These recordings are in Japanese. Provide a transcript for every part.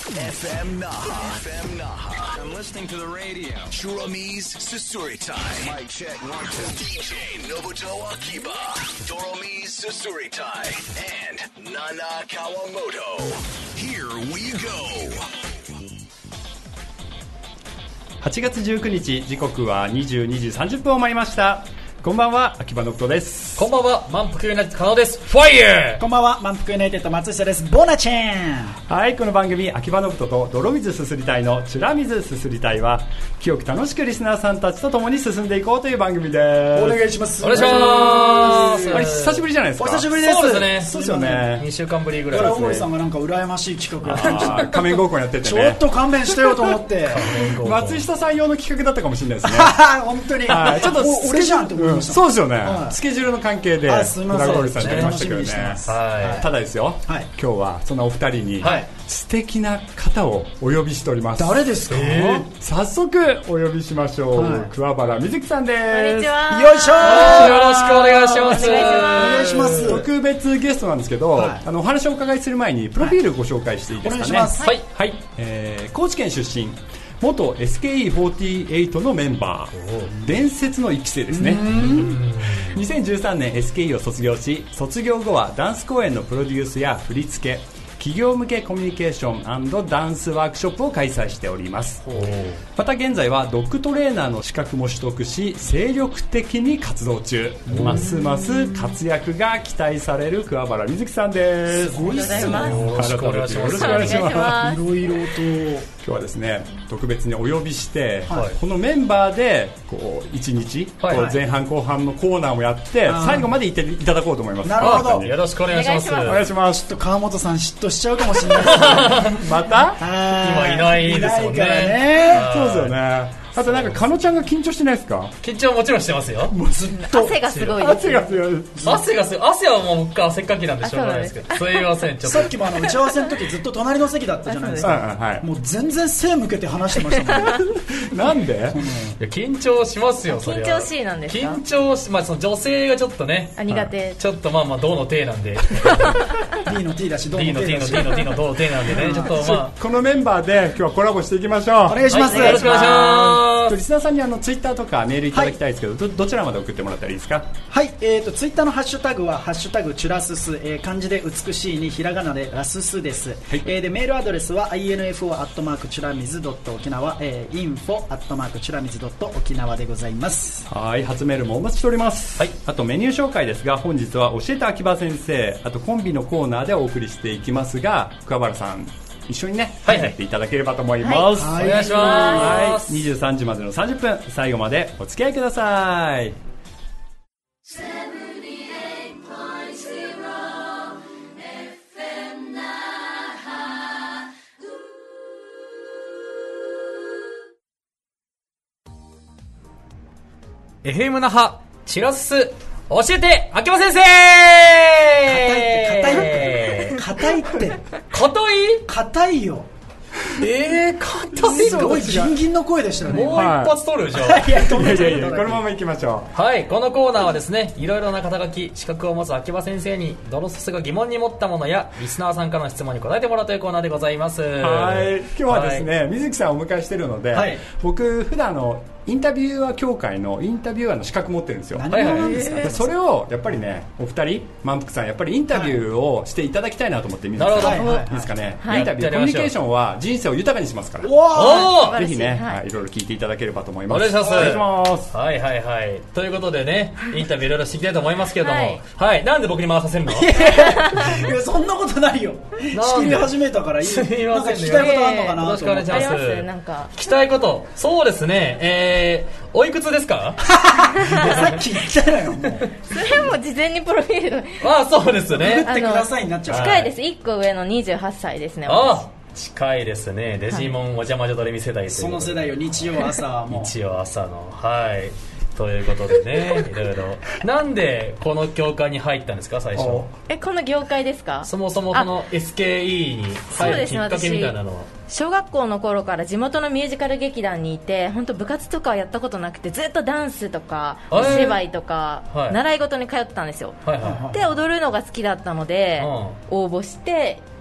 FM Naha. I'm listening to the radio. Churami's Susuritai. Mic check 1 2. DJ Nobuto Akiba. Doromi's Susuritai. And Nana Kawamoto. Here we go. 8月19日、時刻は22時30分を回りました。こんばんは、秋葉のことです。 こんばんは、満腹ユナイテッド加納です。ファイヤー。 こんばんは、満腹ユナイテッド松下です。ボナチェン。 はい、この番組秋葉のことと泥水すすり隊のチュラ水すすり隊は清く楽しくリスナーさんたちと共に進んでいこうという番組です。 お願いします。 お願いします。 あれ久しぶりじゃないですか。 お久しぶりです。 そうですね。 そうですよね。 2週間ぶりぐらいですね。 ですね。 大森さんがなんか羨ましい企画やってました。 仮面合コンやっててね。 ちょっと勘弁してよと思って。 松下さん用の企画だったかもしれないですね。 本当に。 はい、ちょっと俺じゃんって思いました。 そうですよね。スケジュールの関係で裏声さんやりましたけどね。ただですよ、今日はそのお二人に素敵な方をお呼びしております。 誰ですか？ 早速お呼びしましょう。桑原瑞希さんです。 こんにちは。 よいしょー。 よろしくお願いします。 お願いします。 特別ゲストなんですけど、お話をお伺いする前にプロフィールご紹介していいですかね。 お願いします。 はい、高知県出身、元 SKE48 のメンバー、伝説の1期生ですね。2013年 SKE を卒業し、卒業後はダンス公演のプロデュースや振り付け、企業向けコミュニケーション&ダンスワークショップを開催しております。また現在はドッグトレーナーの資格も取得し、精力的に活動中。ますます活躍が期待される桑原瑞希さんです。 すごいっすね。 よろしくお願いします。 よろしくお願いします。 いろいろと今日はですね、特別にお呼びして、このメンバーでこう1日、前半後半のコーナーもやって、最後までいただこうと思います。 なるほど。 よろしくお願いします。 お願いします。 ちょっと川本さん嫉妬しちゃうかもしれないですね。 また今いないですもんね。 そうですよね。あとなんか、かのちゃんが緊張してないですか？ 緊張もちろんしてますよ。 もうずっと汗がすごいです。 汗が強い。 汗はもう僕はせっかきなんでしょうがないですけど。すいません。ちょっとさっきも打ち合わせの時ずっと隣の席だったじゃないですか。もう全然背向けて話してましたもん。 なんで？ 緊張しますよ。 緊張しいなんですか？ 緊張し、その女性がちょっとね。 苦手。 ちょっと銅の手なんで。 D の T だし、 D の T の D の T のどの手なんでね。ちょっとこのメンバーで今日はコラボしていきましょう。 お願いします。 よろしくお願いします。 リスナーさんにツイッターとかメールいただきたいですけど、どちらまで送ってもらったらいいですか？ はい、ツイッターのハッシュタグはハッシュタグチュラスス、漢字で美しいにひらがなでラススです。でメールアドレスは info@churamizu.okinawa info@churamizu.okinawa でございます。 はい、初メールもお待ちしております。あとメニュー紹介ですが、本日は教えて秋葉先生、あとコンビのコーナーでお送りしていきますが、桑原さん一緒にね、やっていただければと思います。 お願いします。 23時までの30分、最後までお付き合いください。 FM 那覇チラス教えて秋葉先生。 硬いって硬いよ。 硬い。 すごいギンギンの声でしたね。 もう一発取るじゃん。 いやこのまま行きましょう。はい、このコーナーはですね、いろいろな肩書き資格を持つ秋葉先生にドロススが疑問に持ったものやリスナーさんからの質問に答えてもらうというコーナーでございます。 はい、今日はですね、水木さんをお迎えしているので、僕普段インタビュアー協会のインタビュアーの資格持ってるんですよ。それをやっぱりね、お二人満腹さんやっぱりインタビューをしていただきたいなと思って。水木さんいいですかね。インタビュー、コミュニケーションは人生を豊かにしますから、ぜひね、いろいろ聞いていただければと思います。 お願いします。 お願いします。 はいはいはい。ということでね、インタビューいろいろしていきたいと思いますけれども、はい、なんで僕に回させるの？いやそんなことないよ。仕切り始めたからいい。 すみません。 聞きたいことあるのかな？ よろしくお願いします。 なんか聞きたいこと、そうですね。おいくつですか？ さっき言ったのよ。 それも事前にプロフィール。 そうですね。 振ってくださいになっちゃう。 近いです。1個上の28歳ですね。 近いですね。デジモンお邪魔女ドレミ世代。 その世代を日曜朝はもう。 日曜朝のということでね、いろいろ。なんでこの業界に入ったんですか、最初？ この業界ですか？ そもそもこの SKE に入るきっかけみたいなのは。 小学校の頃から地元のミュージカル劇団にいて、本当部活とかはやったことなくて、ずっとダンスとかお芝居とか習い事に通ってたんですよ。で踊るのが好きだったので応募して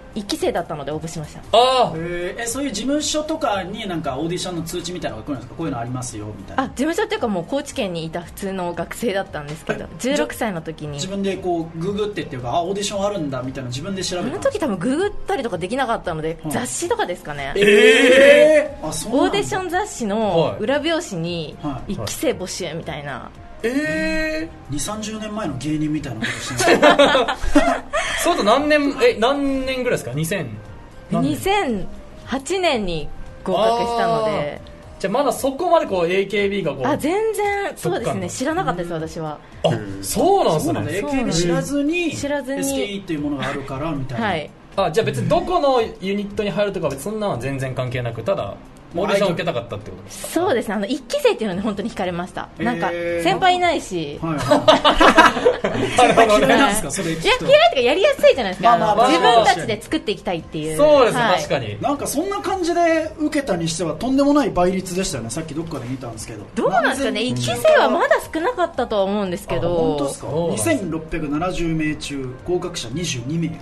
1期生だったので応募しました。 あそういう事務所とかになんかオーディションの通知みたいなのが来るんですか？こういうのありますよみたいな。 事務所っていうかもう高知県にいた普通の学生だったんですけど、16歳の時に自分でこうググってっていうか、オーディションあるんだみたいな自分で調べたんですか？ あの時多分ググったりとかできなかったので、雑誌とかですかね。 あ、そうなんだ。 オーディション雑誌の裏表紙に1期生募集みたいな、 2、30年前の芸人みたいなことしてるそうと何年ぐらいですか 2008年に合格したので。 じゃあまだそこまでこう AKB がこう全然そうですね、知らなかったです私は。 そうなんですね。 AKB 知らずに SKE っていうものがあるからみたいな。 はい。 じゃあ別にどこのユニットに入るとか別にそんなのは全然関係なく、ただオーディション受けたかったってことですか？ そうですね、1期生っていうのに本当に惹かれました。なんか先輩いないし、 先輩嫌いなんですか？それ嫌いとかやりやすいじゃないですか。自分たちで作っていきたいっていう。 そうですね、確かに。 なんかそんな感じで受けたにしてはとんでもない倍率でしたよね。さっきどっかで見たんですけど。 どうなんですかね、1期生はまだ少なかったとは思うんですけど。 本当ですか？2670名中合格者22名。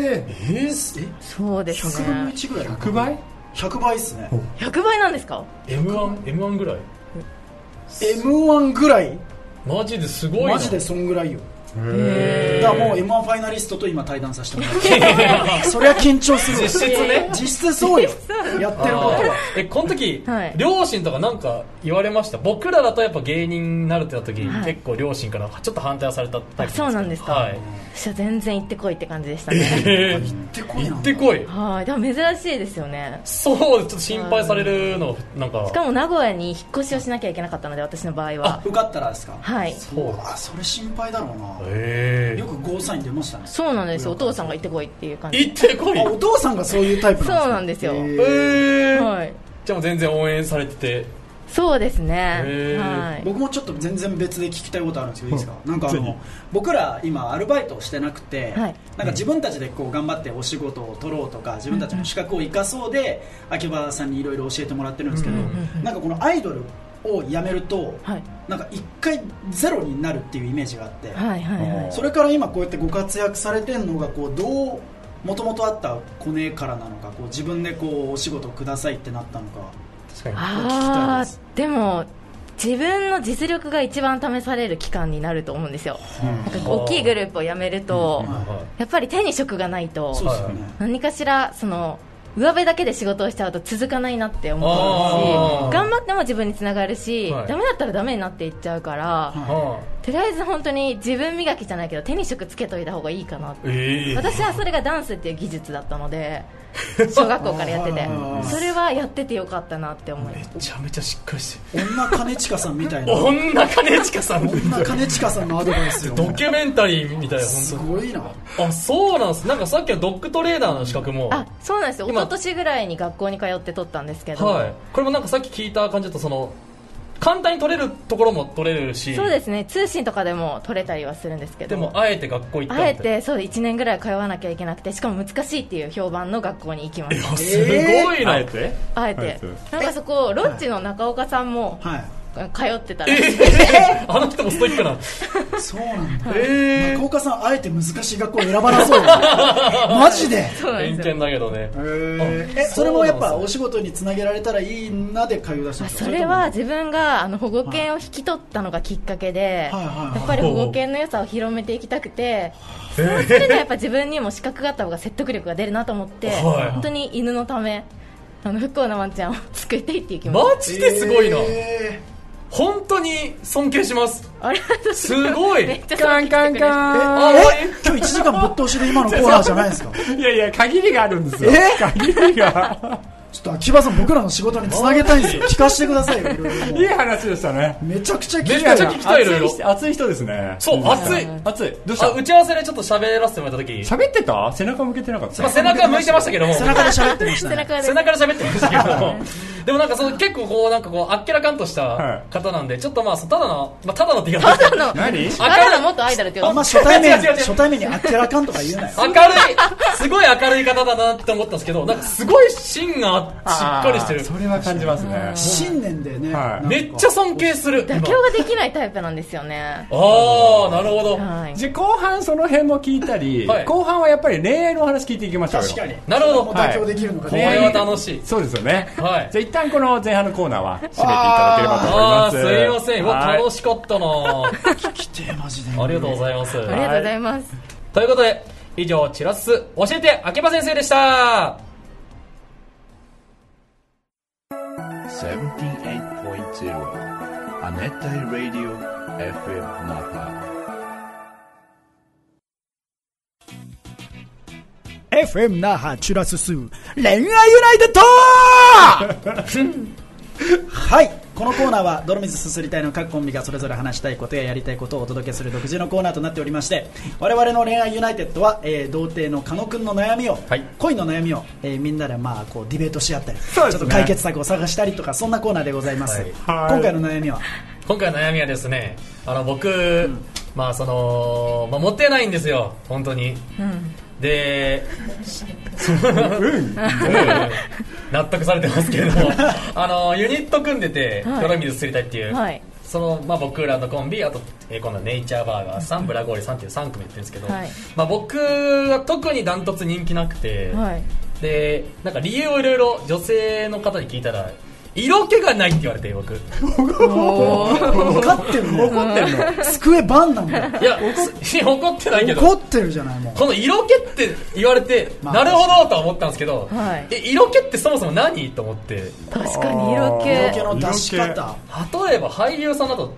そうですね。 100分の1ぐらい。 100倍 ？100倍ですね。 100倍なんですか？ M1 ぐらい。 M1 ぐらい？ マジですごいな。 マジでそんぐらいよ。だからもう M1 ファイナリストと今対談させてもらってそりゃ緊張する。 実質ね。 実質そうよ。やってることは。 この時、両親とかなんか言われました？僕らだとやっぱ芸人になるってなった時、結構両親からちょっと反対はされたタイプです。 そうなんですか？はい。私は全然行ってこいって感じでしたね。 行ってこい。 行ってこい。 はい。でも珍しいですよね。 そう、ちょっと心配されるのなんか。 しかも名古屋に引っ越しをしなきゃいけなかったので、私の場合は。 受かったらですか？ はい。 それ心配だろうな。よくゴーサイン出ましたね。 そうなんですよ。お父さんが行ってこいっていう感じ。 行ってこい。 お父さんがそういうタイプなんですか？ そうなんですよ。 はい。じゃあもう全然応援されてて。 そうですね。はい。 僕もちょっと全然別で聞きたいことあるんですけどいいですか？なんか僕ら今アルバイトをしてなくて、なんか自分たちでこう頑張ってお仕事を取ろうとか自分たちの資格を生かそうで秋葉さんにいろいろ教えてもらってるんですけど、なんかこのアイドルを辞めると、なんか一回ゼロになるっていうイメージがあって、それから今こうやってご活躍されてるのがこうどうもともとあったコネからなのか、こう自分でこうお仕事をくださいってなったのか。確かにでも自分の実力が一番試される期間になると思うんですよ。なんか大きいグループを辞めると、やっぱり手に職がないと何かしらその上辺だけで仕事をしちゃうと続かないなって思うし、頑張っても自分につながるし、ダメだったらダメになっていっちゃうから、とりあえず本当に自分磨きじゃないけど手に職つけといた方がいいかなって、私はそれがダンスっていう技術だったので小学校からやっててそれはやっててよかったなって思います。 めちゃめちゃしっかりしてる。 女兼近さんみたいな。 女兼近さん。 女兼近さんのアドバイスよ。 ドキュメンタリーみたいな。 すごいな。 そうなんです。なんかさっきのドッグトレーナーの資格も。 そうなんですよ。一昨年ぐらいに学校に通って取ったんですけど。 これもなんかさっき聞いた感じだとその。簡単に取れるところも取れるし。 そうですね、通信とかでも取れたりはするんですけど、 でもあえて学校行ったあえてそう1年ぐらい通わなきゃいけなくて、しかも難しいっていう評判の学校に行きました。 すごいな。 あえてなんかそこロッチの中岡さんも通ってたらあの人もストイックな。 そうなんだ。中岡さんあえて難しい学校を選ばなそうマジで。 偏見だけどね。 それもやっぱお仕事につなげられたらいいなで通い出したんですか？ それは自分が保護犬を引き取ったのがきっかけで、やっぱり保護犬の良さを広めていきたくて、そうするとやっぱ自分にも資格があった方が説得力が出るなと思って、本当に犬のため不幸なワンちゃんを救いたいっていう気持ち。 マジですごいな。本当に尊敬します。すごい。 カンカンカン。今日1時間ぶっ通しで今のコーナーじゃないですか？ いやいや、限りがあるんですよ。限りが。 ちょっと秋葉さん、僕らの仕事につなげたいんですよ。聞かせてくださいよ。 いい話でしたね。 めちゃくちゃ聞きたい。 めちゃくちゃ聞きたい。いろいろ。 熱い人ですね。 そう、熱い。 どうした？ 打ち合わせでちょっと喋らせてもらった時。 喋ってた？背中向けてなかった？ 背中向いてましたけども。 背中で喋ってましたね。 背中で喋ってましたけども。 でもなんか結構こうなんかこうあっけらかんとした方なんで、ちょっとまあただのって言い方ですけど、 何？ ただの元アイドルって言う。 あんま初対面にあっけらかんとか言うなよ。 明るい、すごい明るい方だなって思ったんですけど、なんかすごい芯がしっかりしてる。 それは感じますね。 信念でね、 めっちゃ尊敬する。 妥協ができないタイプなんですよね。 ああ、なるほど。 じゃあ後半その辺も聞いたり、後半はやっぱり恋愛のお話聞いていきましょうよ。 確かに。 なるほど。 妥協できるのか。 これは楽しい。 そうですよね。 はい。 じゃあ一旦この前半のコーナーは締めていただければと思います。 すいません。楽しかったな。 聞きてマジで。 ありがとうございます。 ありがとうございます。 ということで、以上、チラス教えて秋葉先生でした。 78.0 亜熱帯ラディオ FM 那覇 FM 那覇チュラスス恋愛ユナイテッドはい、このコーナーは泥水すすりたいの各コンビがそれぞれ話したいことややりたいことをお届けする独自のコーナーとなっておりまして、我々の恋愛ユナイテッドは、童貞の狩野くんの悩みを、恋の悩みを、みんなでまあこうディベートし合ったり、ちょっと解決策を探したりとか、そんなコーナーでございます。今回の悩みはですね、僕、まあモテないんですよ本当に。で納得されてますけれどもユニット組んでて泥水すすりたいっていう、僕らのコンビ、あと今度はネイチャーバーガーさん、ブラゴーリさんっていう3組やってるんですけど、僕は特にダントツ人気なくて、でなんか理由をいろいろ女性の方に聞いたら、色気がないって言われて、僕分かってるの？怒ってるの？机バンなんだよ。 いや、怒ってないけど、 怒ってるじゃない。もうこの色気って言われて、なるほどとは思ったんですけど、色気ってそもそも何と思って。 確かに色気の出し方、 例えば俳優さんだと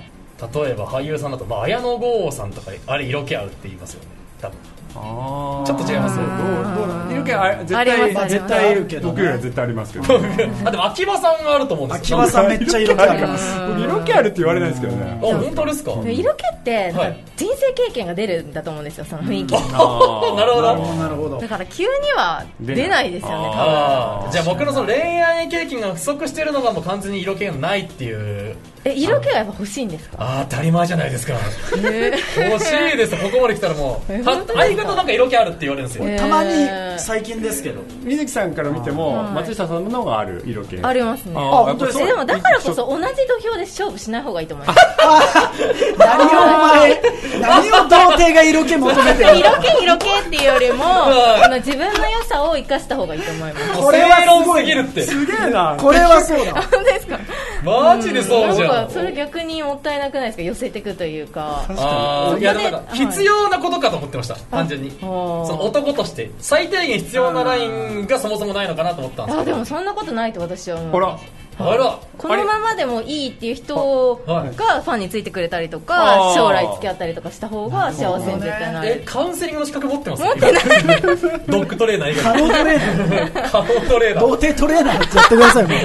綾野剛さんとかあれ色気あるって言いますよね、多分。ちょっと違います。 色気は絶対いるけど、僕よりは絶対ありますけど。 でも秋葉さんがあると思うんですよ。 秋葉さんめっちゃ色気あります。 色気あるって言われないですけどね。 本当ですか？ 色気って人生経験が出るんだと思うんですよ、その雰囲気。 なるほど。 だから急には出ないですよね。 じゃあ僕のその恋愛経験が不足してるのがもう完全に色気がないっていう。 色気はやっぱ欲しいんですか？ 当たり前じゃないですか。欲しいです。ここまで来たらもう相方なんか色気あるって言われるんですよ。 たまに最近ですけど、 水木さんから見ても松下さんの方がある色気ありますね。でもだからこそ同じ土俵で勝負しない方がいいと思います。 何を童貞が色気求めてる？ 色気っていうよりも自分の良さを生かした方がいいと思います。 これはすごすぎるって。 すげえな。 これはそうだ。 本当ですか？ マジでそうじゃん。 それ逆にもったいなくないですか？寄せていくというか。 いやだから必要なことかと思ってました、単純に。その男として最低限必要なラインがそもそもないのかなと思ったんですけど。 でもそんなことないと私は思う。 ほらこのままでもいいっていう人がファンについてくれたりとか、将来付き合ったりとかした方が幸せに絶対なる。 カウンセリングの資格持ってます？ 持ってない。 ドッグトレーナー以外。 カノトレーナー童貞トレーナーやってください。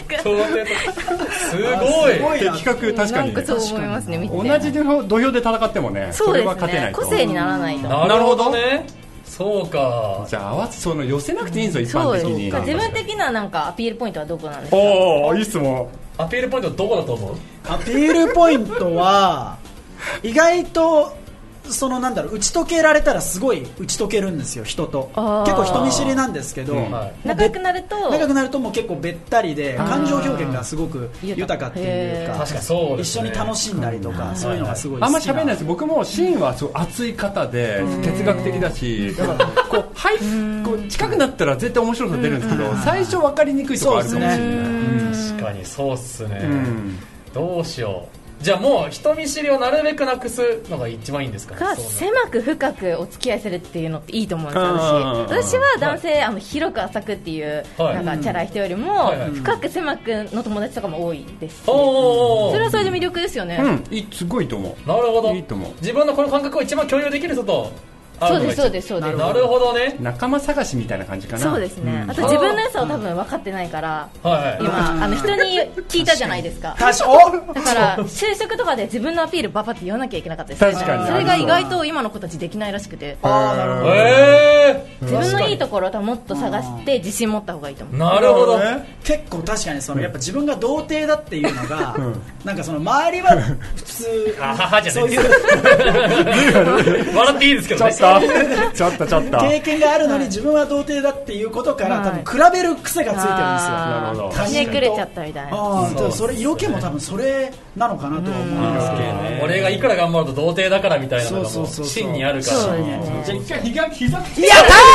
すごい的確。確かになんかそう思いますね。 同じ土俵で戦ってもね、それは勝てないと。 個性にならないと。 なるほどね。そうか。 じゃあその寄せなくていいんですよ、一般的に。 自分的ななんかアピールポイントはどこなんですか？ いい質問。 アピールポイントはどこだと思う？ アピールポイントは意外と打ち解けられたらすごい打ち解けるんですよ、人と。結構人見知りなんですけど、 仲良くなるともう結構べったりで、感情表現がすご確かっていうか、 確かそうですね、 一緒に楽しんだりとか、そういうのがすごい好きな。 あんま喋んないです。僕もシーンはすごい熱い方で哲学的だし、だからこう近くなったら絶対面白さ出るんですけど、最初分かりにくいところあるかもしれない。 確かにそうっすね。どうしよう。じゃあもう人見知りをなるべくなくすのが一番いいんですかね。 狭く深くお付き合いするっていうのっていいと思うんですよ。私は男性、広く浅くっていうなんかチャラい人よりも深く狭くの友達とかも多いですし、それはそれで魅力ですよね。 すごいと思う。 なるほど。 いいと思う。 自分のこの感覚を一番共有できる人とそうですそうです。 なるほどね。 仲間探しみたいな感じかな。 そうですね。あと自分の良さを多分分かってないから、今人に聞いたじゃないですか。 確かに。 だから就職とかで自分のアピールババって言わなきゃいけなかったです。 確かに。 それが意外と今の子たちできないらしくて。 なるほど。 自分のいいところをもっと探して自信持った方がいいと思う。 なるほど。 結構確かにやっぱ自分が童貞だっていうのが、なんか周りは普通そういう笑っていいですけどね。 ちょっと経験があるのに自分は童貞だっていうことから多分比べる癖がついてるんですよ。 なるほど。 ひねくれちゃったみたいな。 それ色気も多分それなのかなとは思うんですけど、 俺がいくら頑張ると童貞だからみたいなのがもう芯にあるから。 じゃあ一回膝つき。 やったー！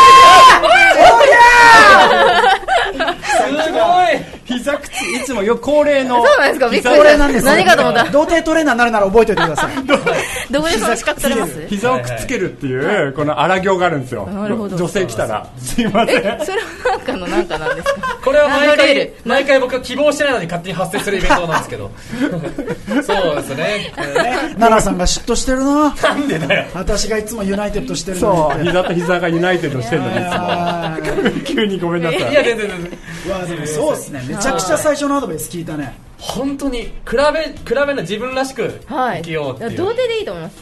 すごい。 膝靴いつも恒例の。 そうなんですか。びっくり。 恒例なんです。 何かと思った。 童貞トレーナーになるなら覚えておいてください。 どこでその資格取れます？ 膝をくっつけるっていうこの荒行があるんですよ。女性来たらすいません。 それはなんかなんですか？ これは毎回僕は希望してないのに勝手に発生するイベントなんですけど。そうですね。 奈々さんが嫉妬してるな。 なんでだよ。 私がいつもユナイテッドしてるのに。そう、膝と膝がユナイテッドしてるのにいつも。急にごめんなさい。 いや全然。 でもそうですね。めちゃくちゃ最初のアドバイス聞いたね。 本当に比べの自分らしく生きようっていう。 童貞でいいと思います。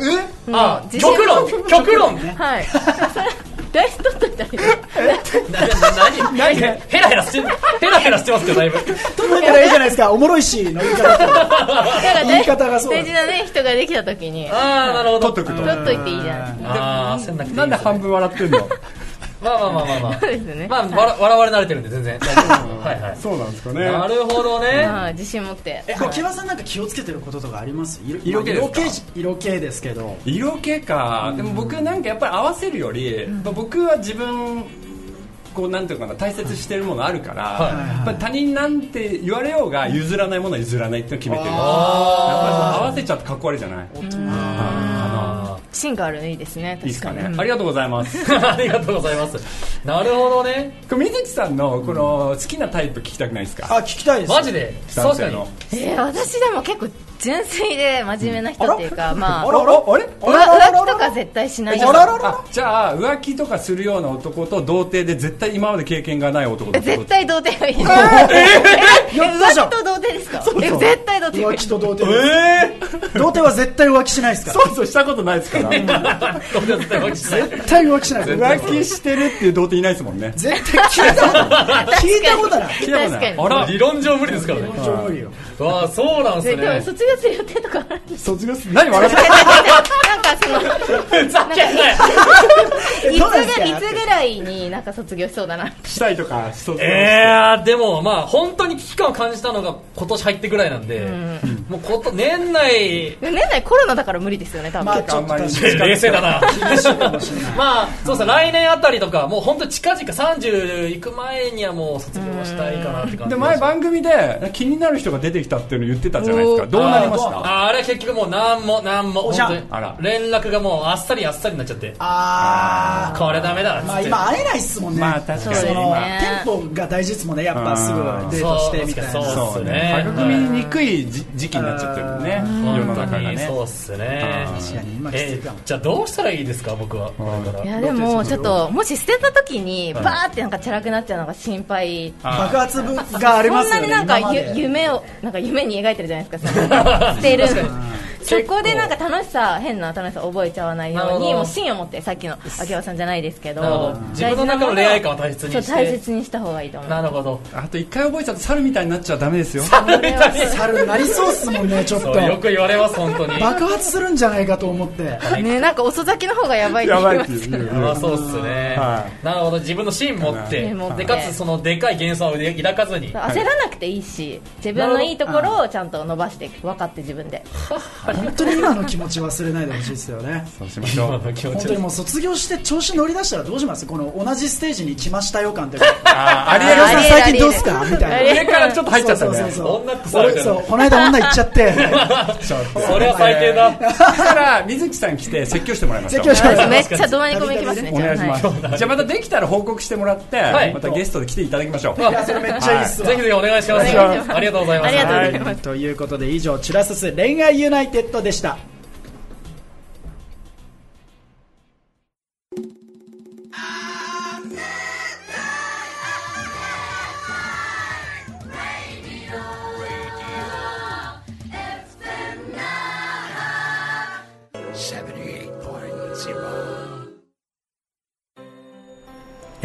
極論ね。 はい。大事取っといたらいい。 何ヘラヘラしてますけどだいぶ。 取っといたらいいじゃないですか。おもろいしの言い方がそう。 大事なね人ができた時に。 なるほど。 取っといていいじゃないですか。 なんで半分笑ってんの？ まあそうですね。 まあ笑われ慣れてるんで全然。はいはい。 そうなんですかね。 なるほどね。 自信持って。 秋葉さんなんか気をつけてることとかあります？ 色気ですけど。 色気か。でも僕なんかやっぱり合わせるより、僕は自分なんていうかな大切してるものあるから、やっぱり他人なんて言われようが譲らないものは譲らないって決めてるんですよ。やっぱり合わせちゃってかっこ悪いじゃない。 芯があるのいいですね。 いいですかね。ありがとうございます。 ありがとうございます。なるほどね。 水木さんのこの好きなタイプ聞きたくないですか？ 聞きたいです。 マジで？ 確かに。 私でも結構純粋で真面目な人っていうか、まあ浮気とか絶対しない。 じゃあ浮気とかするような男と童貞で絶対今まで経験がない男と絶対童貞がいい。浮気と童貞ですか？絶対童貞。 浮気と童貞。童貞は絶対浮気しないですから。 そうしたことないですから。 絶対浮気しない。 浮気してるっていう童貞いないですもんね。 絶対聞いたことない。 確かに。 あら理論上無理ですからね。 理論上無理よ。 わあそうなんですね。 でも卒業する予定とかあるんです。 卒業する何笑ってなんかふざけんなよ。 いつぐらいになんか卒業しそうだな。 したいとかでもまあ本当に危機感を感じたのが今年入ってぐらいなんで、もう年内コロナだから無理ですよね多分。 冷静だな。まあそうさ来年あたりとかもう本当近々30行く前にはもう卒業したいかなって感じ。 で前番組で気になる人が出てきたっていうの言ってたじゃないですか。どうなりました？ あれ結局もうなんも本当に連絡がもうあっさりになっちゃって。これダメだ。 まあ今会えないっすもんね。 まあ確かにテンポが大事ですもんね。やっぱすぐデートしてみたいな。 そうですね。 育みにくい時期になっちゃってるね。世の中がね。 そうっすね。 確かに今じゃあどうしたらいいですか僕は。 いやでもちょっともし捨てた時にバーってなんかチャラくなっちゃうのが心配。 爆発がありますよね。 そんなになんか夢に描いてるじゃないですか。捨てる。そこでなんか変な楽しさ覚えちゃわないようにもう芯を持って、さっきの秋葉さんじゃないですけど自分の中の恋愛感を大切にして大切にした方がいいと思う。 なるほど。 あと一回覚えちゃうと猿みたいになっちゃダメですよ。 猿になりそうっすもんね。ちょっとよく言われます本当に。 爆発するんじゃないかと思ってね。なんか遅咲きの方がやばいって言いますからそうっすね。なるほど。自分の芯持ってでかつそのでかい幻想を抱かずに焦らなくていいし自分のいいところをちゃんと伸ばして分かって自分で本当に今の気持ち忘れないでほしいですよね。 そうしましょう。 本当にもう卒業して調子乗り出したらどうします？この同じステージに来ましたよ感って。 ありえる。 最近どうすかみたいな。 上からちょっと入っちゃったね。 女ってされてる。 この間女行っちゃって。 それは最低だ。 そしたら水木さん来て説教してもらいましょう。 めっちゃどなり込み行きますね。 お願いします。じゃあまたできたら報告してもらってまたゲストで来ていただきましょう。 いやそれめっちゃいいっすわ。 ぜひぜひお願いします。ありがとうございます。 ありがとうございます。 ということで以上チュラスス恋愛ユナイテッドでした。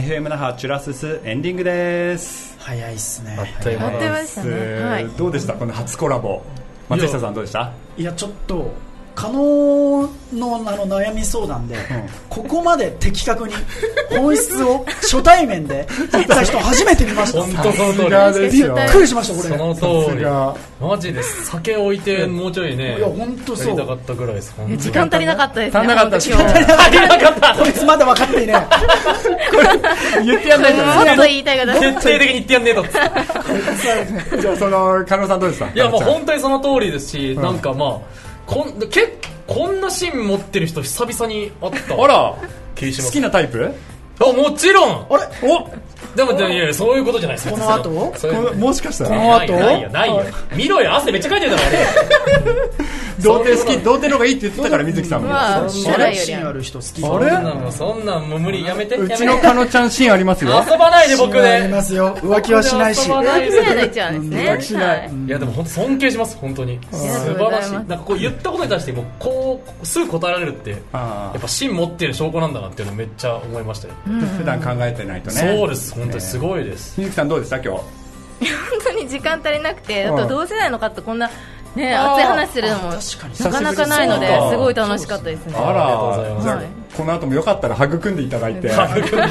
FM 那覇チュラススエンディングです。 早いっすね。 あっという間でしたね。 どうでしたこの初コラボ。松下さんどうでした？ いやちょっと加納の悩み相談で、ここまで的確に本質を初対面で言った人初めて見ました。 本当その通りびっくりしました。これその通りマジで酒置いてもうちょいね、 いや本当そうやりたかったぐらいです。 時間足りなかったですね。 足りなかった時間足りなかった。こいつまだ分かっていない言ってやんないじゃないもっと言いたいこと徹底的に言ってやんねえとじゃあその加納さんどうでした？ いやもう本当にその通りですし、なんかまあこんなシーン持ってる人久々に会ったあら気します。 好きなタイプ？ もちろん。 あれでもいやそういうことじゃないです。 この後もしかしたらこの後ないよ見ろよ、汗めっちゃかいてるだろ童貞好き、童貞の方がいいって言ってたから水木さんも。 シーンある人好き。 そんなんもう無理、やめて。 うちの加納ちゃんシーンありますよ。 遊ばないで僕で。 ありますよ。浮気はしないし。 浮気しないの一番ですね。 浮気しない。 いやでも本当尊敬します本当に。素晴らしい。なんかこう言ったことに対してもこうすぐ答えられるってやっぱ芯持ってる証拠なんだなっていうのめっちゃ思いましたよ。 普段考えてないとね。 そうです本当にすごいです。 水木さんどうでした今日？ 本当に時間足りなくて、あと同世代の方とこんなね、熱い話するのもなかなかないのですごい楽しかったですね。 あら、じゃあこの後もよかったら育んでいただいて、ぜひぜひ。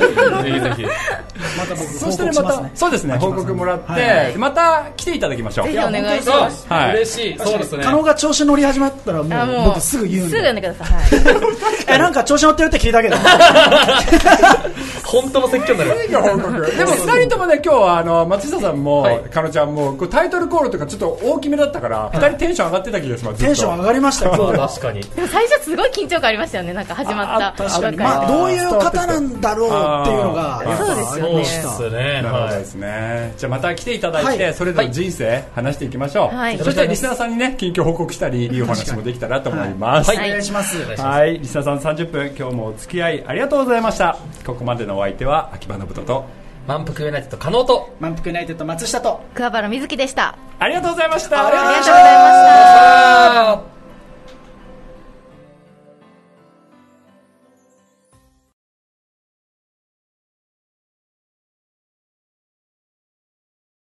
また僕そしてねまたそうですね報告もらってまた来ていただきましょう。 ぜひお願いします。 嬉しい。そうですね。 加納が調子乗り始まったらもう僕すぐ言うんで。 すぐ呼んでください。 なんか調子乗ってるって聞いたけど。 本当の説教になる。 でも2人ともね今日は松下さんも加納ちゃんもタイトルコールとかちょっと大きめだったから2人テンション上がってた気がします。 テンション上がりましたよ。 確かに。 でも最初すごい緊張感ありましたよね。なんか始まった。 確かに。まあどういう方なんだろうっていうのがそうですよね。 そうですね。 なるほどですね。じゃあまた来ていただいてそれぞれ人生話していきましょう。そしてリスナーさんにね近況報告したりいいお話もできたらと思います。 お願いします。 はい、リスナーさん30分今日もお付き合いありがとうございました。ここまでのお相手は秋葉信人と満腹ユナイテッド加納と満腹ユナイテッド松下と桑原瑞希でした。 ありがとうございました。 ありがとうございました。